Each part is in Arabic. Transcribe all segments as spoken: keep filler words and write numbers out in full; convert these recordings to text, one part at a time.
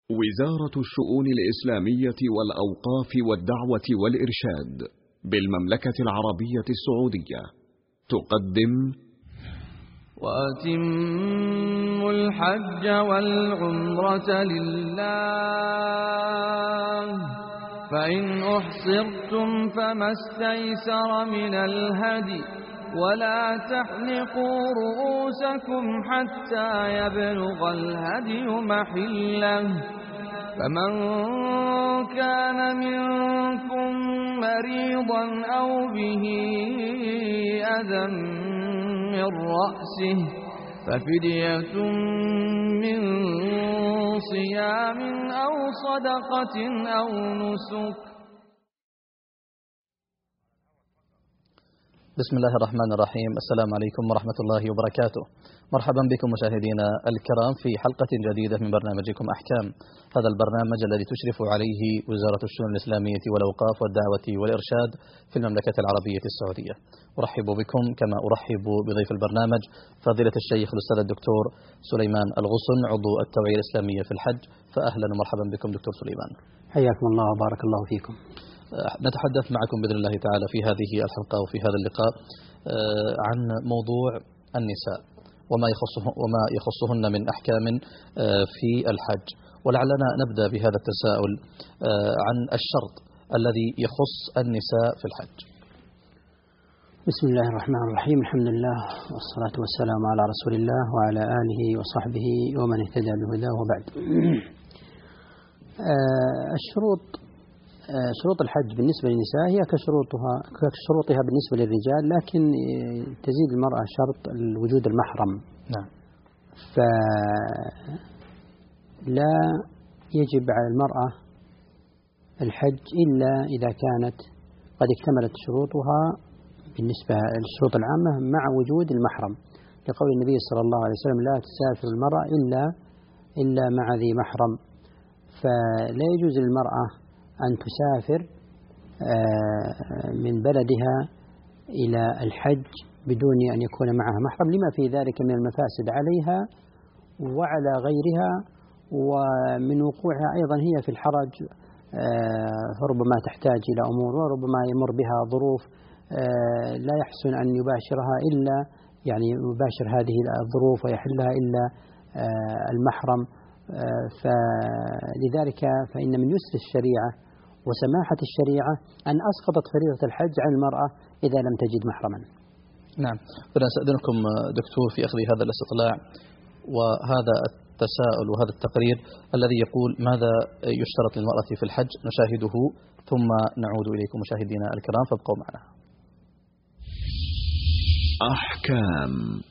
وزارة الشؤون الإسلامية والأوقاف والدعوة والإرشاد بالمملكة العربية السعودية تقدم وأتموا الحج والعمرة لله فإن أحصرتم فما استيسر من الهدي ولا تحلقوا رؤوسكم حتى يبلغ الهدي محله فمن كان منكم مريضا أو به أذى من رأسه ففدية من صيام أو صدقة أو نسك. بسم الله الرحمن الرحيم. السلام عليكم ورحمة الله وبركاته. مرحبا بكم مشاهدينا الكرام في حلقة جديدة من برنامجكم أحكام، هذا البرنامج الذي تشرف عليه وزارة الشؤون الإسلامية والأوقاف والدعوة والإرشاد في المملكة العربية السعودية. أرحب بكم كما أرحب بضيف البرنامج فضيلة الشيخ الأستاذ الدكتور سليمان الغصن عضو التوعية الإسلامية في الحج. فأهلا ومرحبا بكم دكتور سليمان. حياكم الله وبارك الله فيكم. نتحدث معكم بإذن الله تعالى في هذه الحلقة وفي هذا اللقاء عن موضوع النساء وما يخصه وما يخصهن من أحكام في الحج، ولعلنا نبدأ بهذا التساؤل عن الشرط الذي يخص النساء في الحج. بسم الله الرحمن الرحيم، الحمد لله والصلاة والسلام على رسول الله وعلى آله وصحبه ومن اهتدى بهداه وبعد. الشروط شروط الحج بالنسبة للنساء هي كشروطها كشروطها بالنسبة للرجال، لكن تزيد المرأة شرط وجود المحرم. نعم. فلا يجب على المرأة الحج إلا إذا كانت قد اكتملت شروطها بالنسبة للشروط العامة مع وجود المحرم، لقول النبي صلى الله عليه وسلم: لا تسافر المرأة إلا إلا مع ذي محرم. فلا يجوز للمرأة أن تسافر من بلدها إلى الحج بدون أن يكون معها محرم، لما في ذلك من المفاسد عليها وعلى غيرها، ومن وقوعها أيضا هي في الحرج، فربما تحتاج إلى أمور وربما يمر بها ظروف لا يحسن أن يباشرها إلا يعني يباشر هذه الظروف ويحلها إلا المحرم. فلذلك فإن من يسر الشريعة وسماحة الشريعة أن أسقطت فريضة الحج عن المرأة إذا لم تجد محرما. نعم. فنستأذنكم دكتور في أخذ هذا الاستطلاع وهذا التساؤل وهذا التقرير الذي يقول ماذا يشترط للمرأة في الحج، نشاهده ثم نعود إليكم مشاهدينا الكرام، فابقوا معنا. أحكام.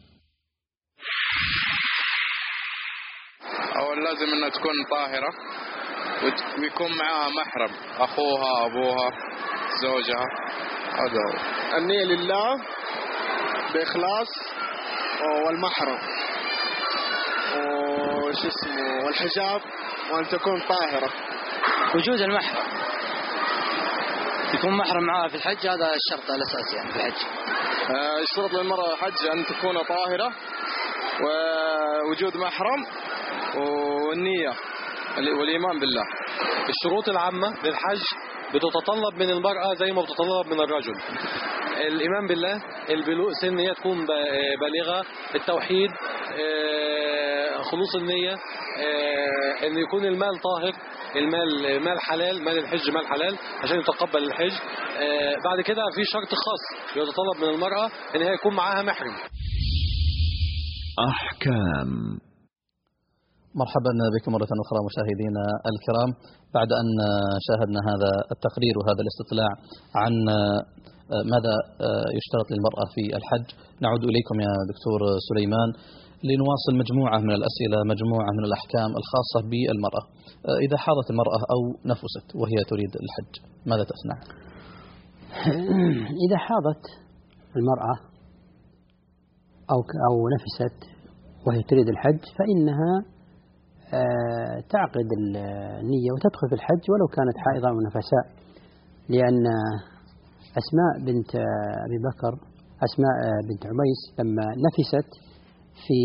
أول لازم أنها تكون طاهرة ويكون معها محرم، أخوها، أبوها، زوجها. هذا هو النية لله بإخلاص، والمحرم وش اسمه والحجاب، وأن تكون طاهرة. وجود المحرم، يكون محرم معها في الحج، هذا الشرط الأساسي يعني في الحج. الشرط للمرأة الحج أن تكون طاهرة ووجود محرم والنية والإيمان بالله. الشروط العامة للحج بتتطلب من المرأة زي ما بتتطلب من الرجل: الإيمان بالله، البلوغ، سن هي تكون بالغة، التوحيد، خلوص النية، أن يكون المال طاهر، المال مال حلال، مال الحج مال حلال عشان يتقبل الحج. بعد كده في شرط خاص يتطلب من المرأة أن هي يكون معها محرم. أحكام. مرحبا بكم مرة أخرى مشاهدينا الكرام. بعد أن شاهدنا هذا التقرير وهذا الاستطلاع عن ماذا يشترط للمرأة في الحج، نعود إليكم يا دكتور سليمان لنواصل مجموعة من الأسئلة، مجموعة من الأحكام الخاصة بالمرأة. إذا حاضت المرأة أو نفست وهي تريد الحج ماذا تصنع؟ إذا حاضت المرأة أو أو نفست وهي تريد الحج فإنها تعقد النية وتدخل في الحج ولو كانت حائضة أو نفساء، لأن أسماء بنت أبي بكر، أسماء بنت عميس، لما نفست في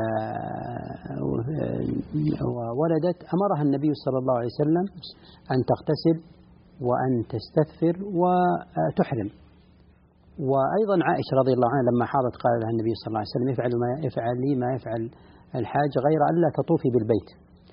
وولدت أمرها النبي صلى الله عليه وسلم أن تغتسل وأن تستثفر وتحرم. وأيضا عائشة رضي الله عنها لما حاضت قال لها النبي صلى الله عليه وسلم يفعل ما يفعل لي ما يفعل الحاج غير أن لا تطوفي بالبيت.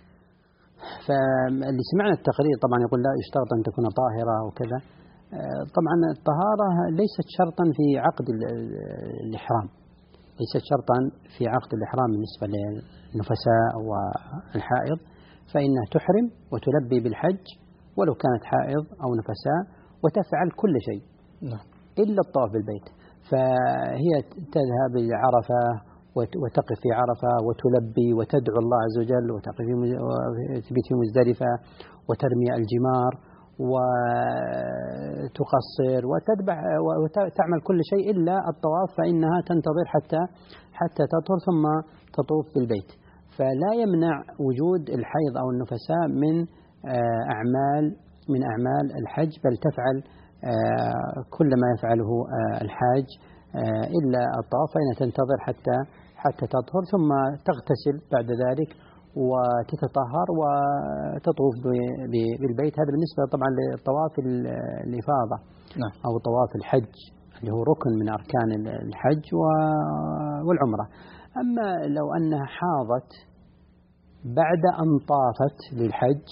فاللي سمعنا التقرير طبعا يقول لا يشترط أن تكون طاهرة وكذا. طبعا الطهارة ليست شرطا في عقد الإحرام، ليست شرطا في عقد الإحرام بالنسبة للنفساء والحائض، فإنها تحرم وتلبي بالحج ولو كانت حائض أو نفساء وتفعل كل شيء إلا الطواف بالبيت. فهي تذهب لعرفة وتقف في عرفة وتلبي وتدعو الله عز وجل وتقف في مزدلفة وترمي الجمار وتقصر وتذبح وتعمل كل شيء إلا الطواف، فإنها تنتظر حتى حتى تطهر ثم تطوف بالبيت. فلا يمنع وجود الحيض أو النفساء من أعمال من أعمال الحج، بل تفعل كل ما يفعله الحاج إلا الطواف، فإنها تنتظر حتى حتى تطهر ثم تغتسل بعد ذلك وتتطهر وتطوف بالبيت. هذا بالنسبة طبعا لطواف الإفاضة أو طواف الحج اللي هو ركن من أركان الحج والعمرة. أما لو أنها حاضت بعد أن طافت للحج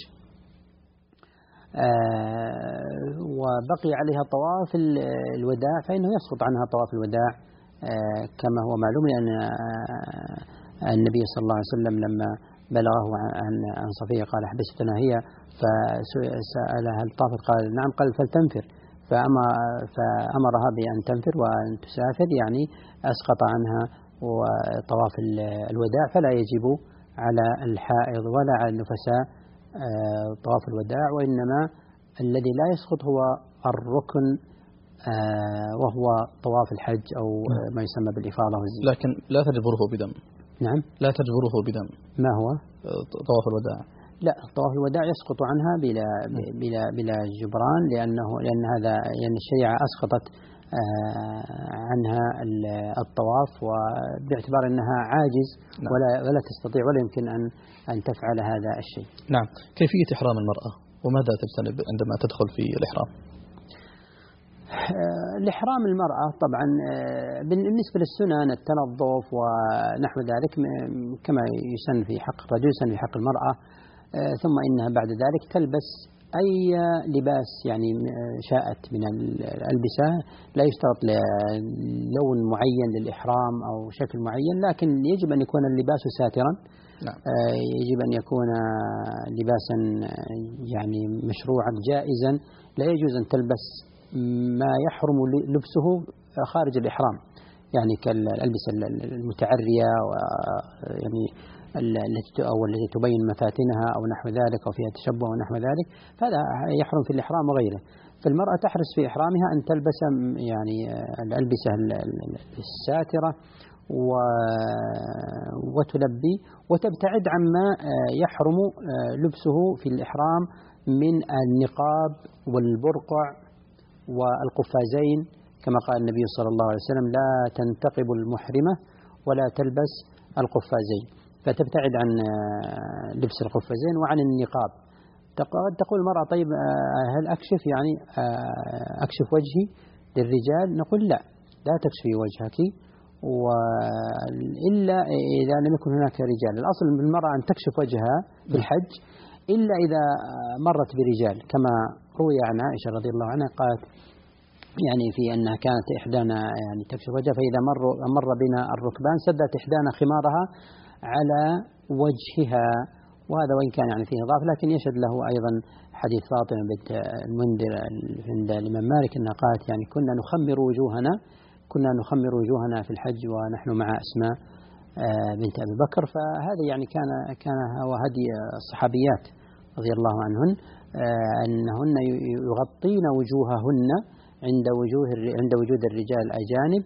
وبقي عليها طواف الوداع فإنه يسقط عنها طواف الوداع كما هو معلوم، لأن النبي صلى الله عليه وسلم لما بلغه عن صفية قال حبستنا هي فسألها هل طافت قال نعم قال فلتنفر، فأمرها بأن تنفر وأن تسافر، يعني أسقط عنها طواف الوداع، فلا يجب على الحائض ولا على النفساء طواف الوداع، وإنما الذي لا يسقط هو الركن وهو طواف الحج أو ما يسمى بالإفاضة والزينة. لكن لا تجبره بدم. نعم لا تجبره بدم. ما هو طواف الوداع؟ لا، طواف الوداع يسقط عنها بلا بلا بلا جبران، لأنه لأن هذا يعني الشريعة أسقطت عنها الطواف وباعتبار أنها عاجز ولا ولا تستطيع ولا يمكن أن أن تفعل هذا الشيء. نعم. كيفية إحرام المرأة وماذا تجتنب عندما تدخل في الإحرام؟ الإحرام المرأة طبعا بالنسبة للسنن التنظف ونحو ذلك كما يسن في حق الرجل يسن في حق المرأة، ثم إنها بعد ذلك تلبس أي لباس يعني شاءت من الألبسة، لا يشترط لون معين للإحرام أو شكل معين، لكن يجب أن يكون اللباس ساترا. نعم. يجب أن يكون لباسا يعني مشروعا جائزا، لا يجوز أن تلبس ما يحرم لبسه خارج الإحرام، يعني كالألبسة المتعرية يعني التي أو التي تبين مفاتنها أو نحو ذلك أو فيها تشبه ونحو ذلك، فهذا يحرم في الإحرام وغيره. فالمرأة تحرص في إحرامها أن تلبس يعني الألبسة الساترة وتلبي وتبتعد عما يحرم لبسه في الإحرام من النقاب والبرقع والقفازين، كما قال النبي صلى الله عليه وسلم لا تنتقب المحرمة ولا تلبس القفازين، فتبتعد عن لبس القفازين وعن النقاب. تقول المرأة طيب هل أكشف يعني أكشف وجهي للرجال؟ نقول لا، لا تكشفي وجهك إلا إذا لم يكن هناك رجال. الأصل بالمرأة أن تكشف وجهها بالحج إلا إذا مرت برجال، كما روي عن عائشة رضي الله عنها قالت يعني في أنها كانت إحدانا يعني تكشف وجهها، فإذا مر مر بنا الركبان سدت إحدانا خمارها على وجهها، وهذا وإن كان يعني فيه إضافة، لكن يشهد له أيضا حديث فاطمة بنت المنذر عند الإمام مالك أنها قالت يعني كنا نخمر وجوهنا كنا نخمر وجوهنا في الحج ونحن مع أسماء بنت أبي بكر. فهذا يعني كان كان هو هدي الصحابيات رضي الله عنهن أنهن يغطين وجوههن عند وجوه عند وجود الرجال الأجانب،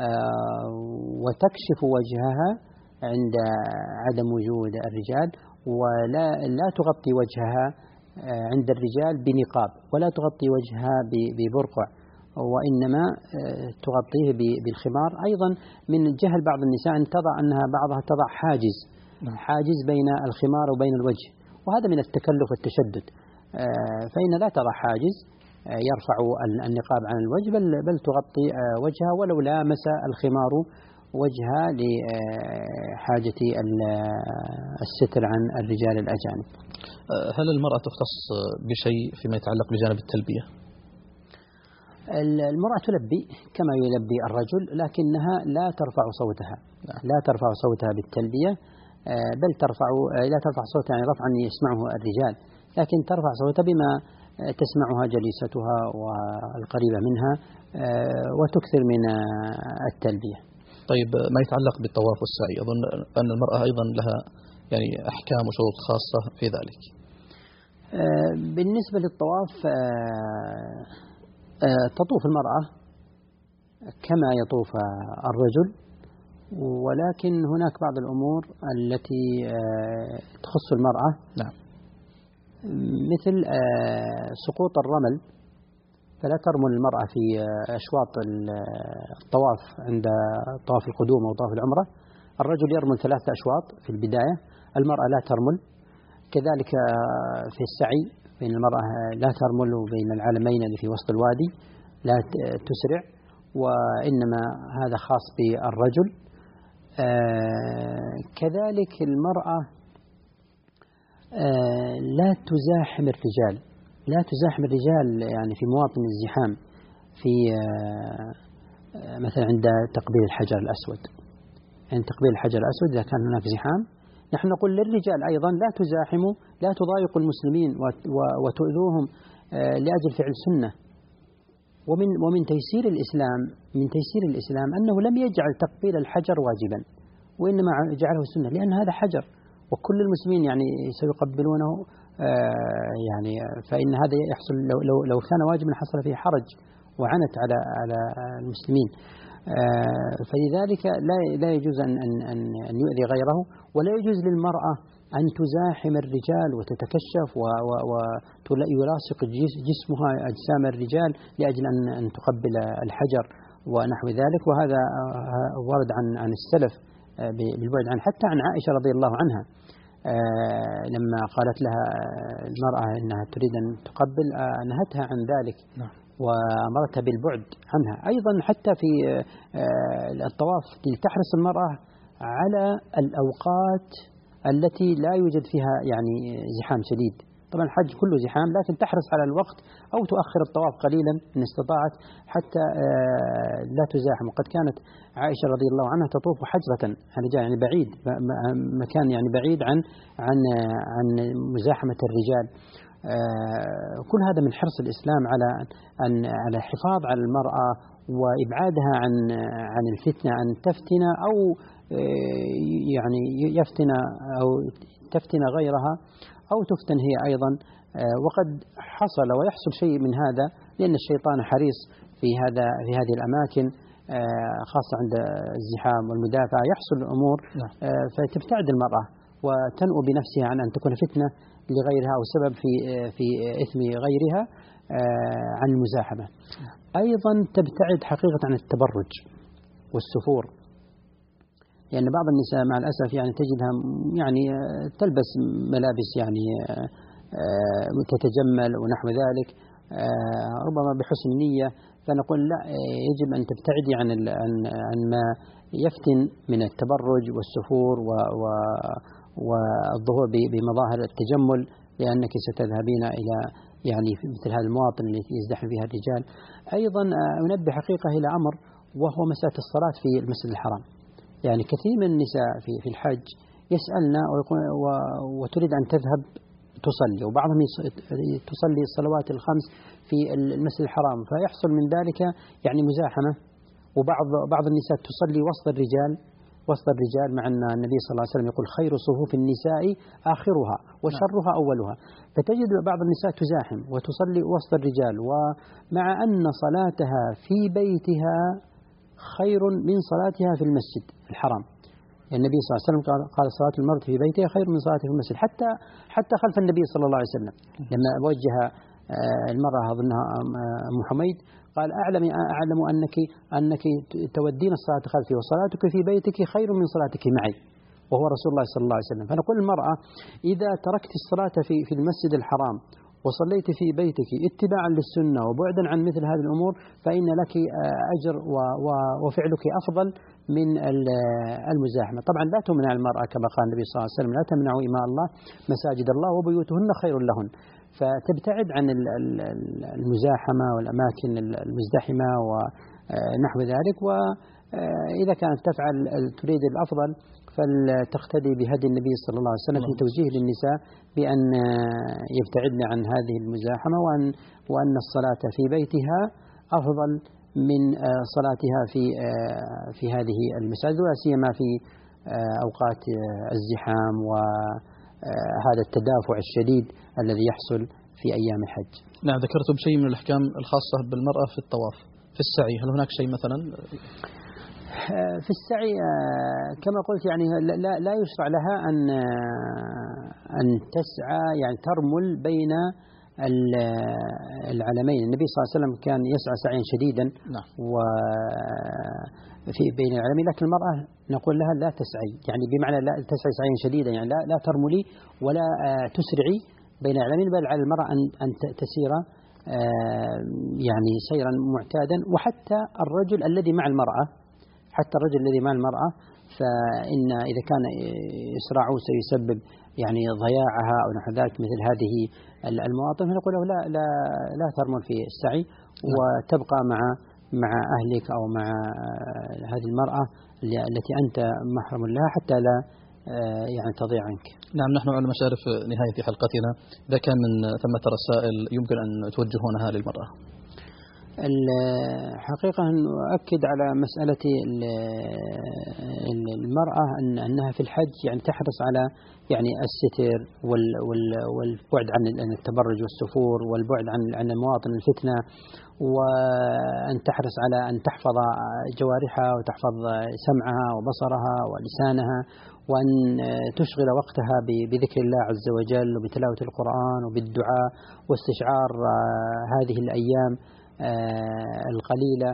وتكشف وجهها عند عدم وجود الرجال، ولا لا تغطي وجهها عند الرجال بنقاب، ولا تغطي وجهها ببرقع وإنما تغطيه بالخمار. أيضا من جهل بعض النساء أن تضع أنها بعضها تضع حاجز حاجز بين الخمار وبين الوجه، وهذا من التكلف والتشدد، فإن لا تضع حاجز يرفع النقاب عن الوجه، بل, بل تغطي وجهها ولو لامس الخمار وجهها لحاجة الستر عن الرجال الأجانب. هل المرأة تختص بشيء فيما يتعلق بجانب التلبية؟ المرأة تلبي كما يلبي الرجل، لكنها لا ترفع صوتها لا ترفع صوتها بالتلبية، بل ترفع لا ترفع صوتها يعني رفعا يسمعه الرجال، لكن ترفع صوتها بما تسمعها جليستها والقريبة منها وتكثر من التلبية. طيب ما يتعلق بالطواف والسعي، أظن أن المرأة أيضا لها يعني أحكام وشروط خاصة في ذلك. بالنسبة للطواف تطوف المرأة كما يطوف الرجل، ولكن هناك بعض الأمور التي تخص المرأة، نعم، مثل سقوط الرمل، فلا ترمل المرأة في أشواط الطواف عند طواف القدوم أو طواف العمرة. الرجل يرمل ثلاثة أشواط في البداية، المرأة لا ترمل. كذلك في السعي بين المرأة لا ترمل، وبين العلمين اللي في وسط الوادي لا تسرع، وإنما هذا خاص بالرجل. كذلك المرأة لا تزاحم الرجال لا تزاحم الرجال يعني في مواطن الزحام، في مثلا عند تقبيل الحجر الأسود. عند تقبيل الحجر الأسود إذا كان هناك زحام، نحن نقول للرجال أيضا لا تزاحموا، لا تضايقوا المسلمين وتؤذوهم لأجل فعل سنة. ومن ومن تيسير الإسلام من تيسير الإسلام أنه لم يجعل تقبيل الحجر واجبا، وإنما جعله سنة، لأن هذا حجر وكل المسلمين يعني سيقبلونه، يعني فإن هذا يحصل لو لو لو كان واجبا حصل فيه حرج وعنت على على المسلمين. فلذلك لا لا يجوز أن أن أن يؤذي غيره، ولا يجوز للمرأة أن تزاحم الرجال وتتكشف ويلاصق جسمها أجسام الرجال لأجل أن أن تقبل الحجر ونحو ذلك. وهذا ورد عن عن السلف بالبعد عنه، حتى عن عائشة رضي الله عنها لما قالت لها المرأة أنها تريد أن تقبل نهتها عن ذلك وأمرتها بالبعد عنها. أيضا حتى في الطواف لتحرص المرأة على الأوقات التي لا يوجد فيها يعني زحام شديد. طبعا الحج كله زحام، لكن تحرص على الوقت أو تؤخر الطواف قليلا إن استطاعت حتى لا تزاحم. وقد كانت عائشة رضي الله عنها تطوف حجرة يعني بعيد، مكان يعني بعيد عن عن عن مزاحمة الرجال. كل هذا من حرص الإسلام على أن على الحفاظ على المرأة وإبعادها عن عن الفتنة، أن تفتن أو يعني يفتن أو تفتن غيرها أو تفتن هي أيضا. وقد حصل ويحصل شيء من هذا، لأن الشيطان حريص في هذا في هذه الأماكن خاصة عند الزحام والمدافعة، يحصل الأمور فتبتعد المرأة وتنؤ بنفسها عن أن تكون فتنة لغيرها أو سبب في في إثم غيرها عن المزاحمة. أيضا تبتعد حقيقة عن التبرج والسفور، لأن يعني بعض النساء مع الأسف يعني تجدها يعني تلبس ملابس يعني تتجمل ونحو ذلك ربما بحسن نية، فنقول لا، يجب أن تبتعدي عن عن ما يفتن من التبرج والسفور والظهور بمظاهر التجمل، لأنك ستذهبين إلى يعني مثل هذا المواطن الذي يزدحم فيها الرجال. أيضا أنبه حقيقة إلى أمر، وهو مسألة الصلاة في المسجد الحرام. يعني كثير من النساء في في الحج يسألنا وتريد أن تذهب تصلي، وبعضهم تصلي الصلوات الخمس في المسجد الحرام، فيحصل من ذلك يعني مزاحمة. وبعض بعض النساء تصلي وسط الرجال وسط الرجال مع أن النبي صلى الله عليه وسلم يقول خير صفوف النساء آخرها وشرها أولها، فتجد بعض النساء تزاحم وتصلي وسط الرجال، ومع أن صلاتها في بيتها خير من صلاتها في المسجد الحرام. يعني النبي صلى الله عليه وسلم قال صلاة المرأة في بيتها خير من صلاتها في المسجد، حتى حتى خلف النبي صلى الله عليه وسلم لما وجه المرأة أظنها أم حميد قال أعلم أعلم أنك أنك تودين الصلاة خلفي وصلاتك في بيتك خير من صلاتك معي، وهو رسول الله صلى الله عليه وسلم. فنقول المرأة إذا تركت الصلاة في في المسجد الحرام وصليت في بيتك اتباعا للسنة وبعدا عن مثل هذه الأمور فإن لك أجر وفعلك أفضل من المزاحمة. طبعا لا تمنع المرأة كما قال النبي صلى الله عليه وسلم لا تمنعوا إماء الله مساجد الله وبيوتهن خير لهن، فتبتعد عن المزاحمة والأماكن المزدحمة ونحو ذلك. وإذا كانت تفعل تريد الأفضل فلتقتدي بهدي النبي صلى الله عليه وسلم في توجيه للنساء بأن يبتعدن عن هذه المزاحمة وأن وأن الصلاة في بيتها أفضل من صلاتها في في هذه المساجد، ولا سيما في أوقات الزحام وهذا التدافع الشديد الذي يحصل في أيام الحج. نعم، ذكرتم شيء من الأحكام الخاصة بالمرأة في الطواف في السعي، هل هناك شيء مثلا؟ في السعي كما قلت يعني لا لا يشرع لها أن أن تسعى يعني ترمل بين العلمين. النبي صلى الله عليه وسلم كان يسعى سعيا شديدا نعم. وفي بين العلمين، لكن المرأة نقول لها لا تسعي، يعني بمعنى لا تسعي سعيا شديدا، يعني لا لا ترملي ولا تسرعي بين العلمين، بل على المرأة أن أن تسير يعني سيرا معتادا. وحتى الرجل الذي مع المرأة حتى الرجل الذي مع المرأة فإن إذا كان إسراعه سيسبب يعني ضياعها أو نحو ذلك مثل هذه المواطن فنقول له لا لا لا ترمل في السعي وتبقى مع مع أهلك أو مع هذه المرأة التي أنت محرم لها حتى لا يعني تضيع عنك. نعم، نحن على مشارف نهاية حلقتنا، إذا كان من ثمة رسائل يمكن أن توجهونها للمرأة. الحقيقة نؤكد على مسألة المرأة أن أنها في الحج يعني تحرص على يعني الستر والبعد عن التبرج والسفور والبعد عن عن مواطن الفتنة، وأن تحرص على أن تحفظ جوارحها وتحفظ سمعها وبصرها ولسانها، وأن تشغل وقتها بذكر الله عز وجل وبتلاوة القرآن وبالدعاء واستشعار هذه الأيام القليلة.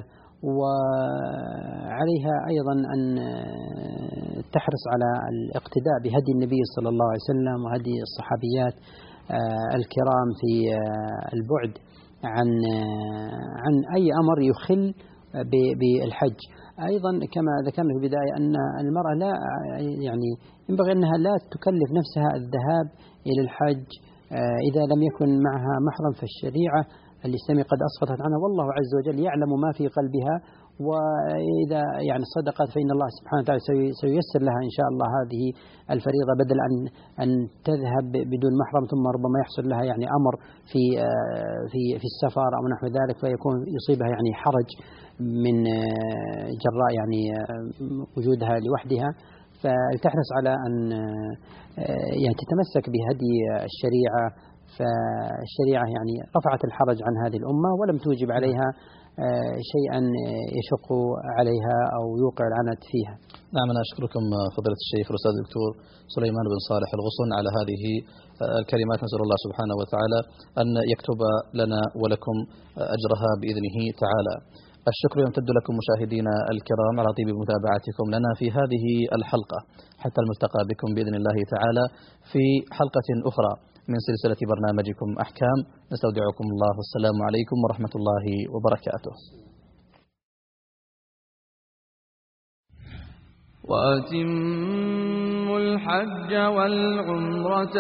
وعليها أيضا أن تحرص على الاقتداء بهدي النبي صلى الله عليه وسلم وهدي الصحابيات الكرام في البعد عن عن أي أمر يخل بالحج. أيضا كما ذكرنا في البداية أن المرأة لا يعني ينبغي أنها لا تكلف نفسها الذهاب إلى الحج إذا لم يكن معها محرم، فالشريعة الإسلامية قد أسقطت عنها، والله عز وجل يعلم ما في قلبها، وإذا يعني صدقت فإن الله سبحانه وتعالى سييسر لها إن شاء الله هذه الفريضة، بدل أن أن تذهب بدون محرم ثم ربما يحصل لها يعني أمر في في في السفر أو نحو ذلك فيكون يصيبها يعني حرج من جراء يعني وجودها لوحدها. فلتحرص على أن يعني تتمسك بهدي الشريعة، فالشريعة يعني رفعت الحرج عن هذه الأمة ولم توجب عليها شيئا يشق عليها أو يوقع العنت فيها. نعم، أنا أشكركم فضيلة الشيخ الأستاذ الدكتور سليمان بن صالح الغصن على هذه الكلمات. نسأل الله سبحانه وتعالى أن يكتب لنا ولكم أجرها بإذنه تعالى. الشكر يمتد لكم مشاهدينا الكرام على طيب متابعتكم لنا في هذه الحلقة، حتى الملتقى بكم بإذن الله تعالى في حلقة أخرى من سلسلة برنامجكم أحكام. نستودعكم الله والسلام عليكم ورحمة الله وبركاته. وأتموا الحج والعمرة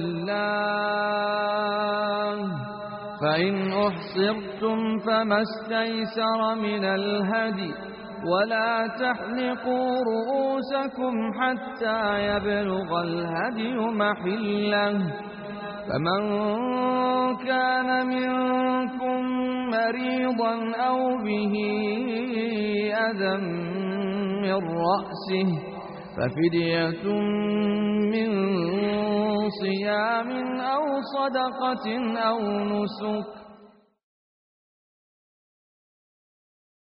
لله، فإن أحصرتم فما استيسر من الهدي، ولا تحلقوا رؤوسكم حتى يبلغ الهدي محله، فمن كان منكم مريضا أو به أذى من رأسه ففدية من صيام أو صدقة أو نسك،